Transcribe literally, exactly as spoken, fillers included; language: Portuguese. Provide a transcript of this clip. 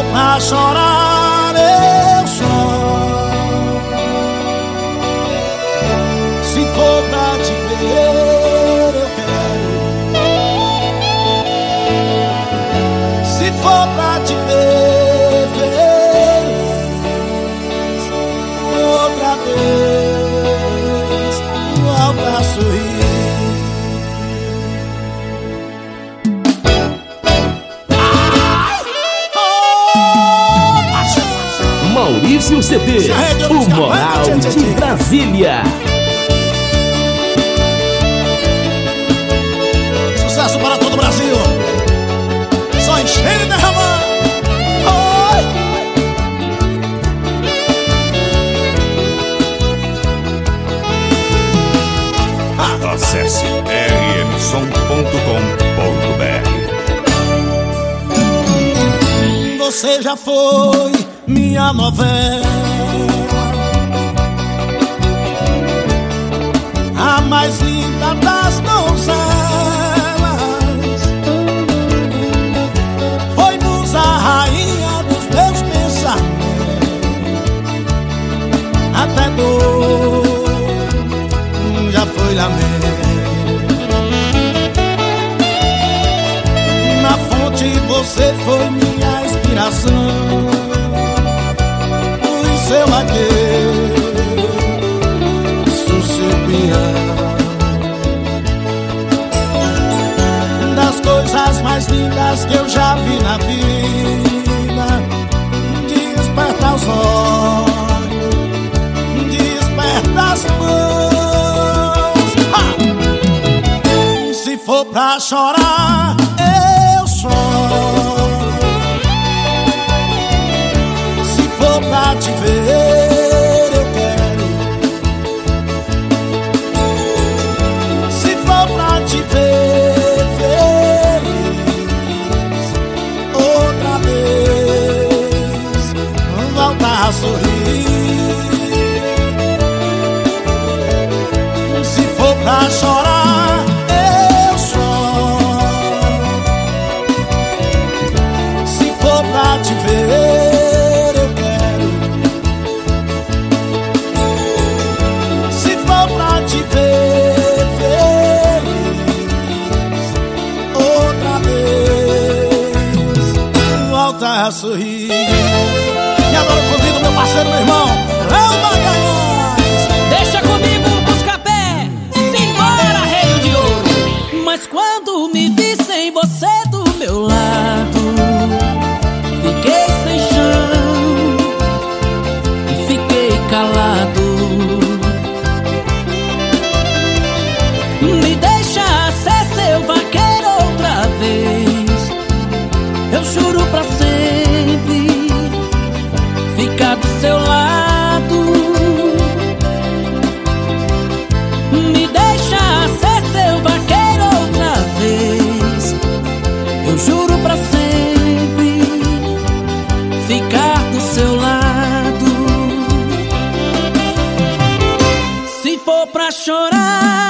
pra chorar eu choro. Se for pra te ver eu quero. Se for pra te ver feliz outra vez, volta a sorrir. Maurício C D, o Moral de Brasília. Sucesso para todo o Brasil. Só encher e derramar. Oi. Acesse r m som ponto com ponto b r. Você já foi minha novela, a mais linda das donzelas. Foi musa, rainha dos meus pensamentos. Até dor já foi lamento. Na fonte você foi minha inspiração. Seu adeus, sou seu piano. Das coisas mais lindas que eu já vi na vida, desperta os olhos, desperta as mãos. Ah! Se for pra chorar, eu choro. Pra te ver eu quero. Se for pra te ver feliz outra vez, volta a sorrir. Se for pra chorar eu choro. Se for pra te ver te ver feliz outra vez, volta a sorrir. E agora eu convido meu parceiro, meu irmão Léo Magalhães. Deixa comigo, busca-pé, simbora, rei de ouro. Mas quando me vi sem você do meu lado, fiquei sem chão e fiquei calado. Me deixa ser seu vaqueiro outra vez. Eu juro pra sempre ficar do seu lado. Me deixa ser seu vaqueiro outra vez. Eu juro pra sempre ficar do seu lado. Se for pra chorar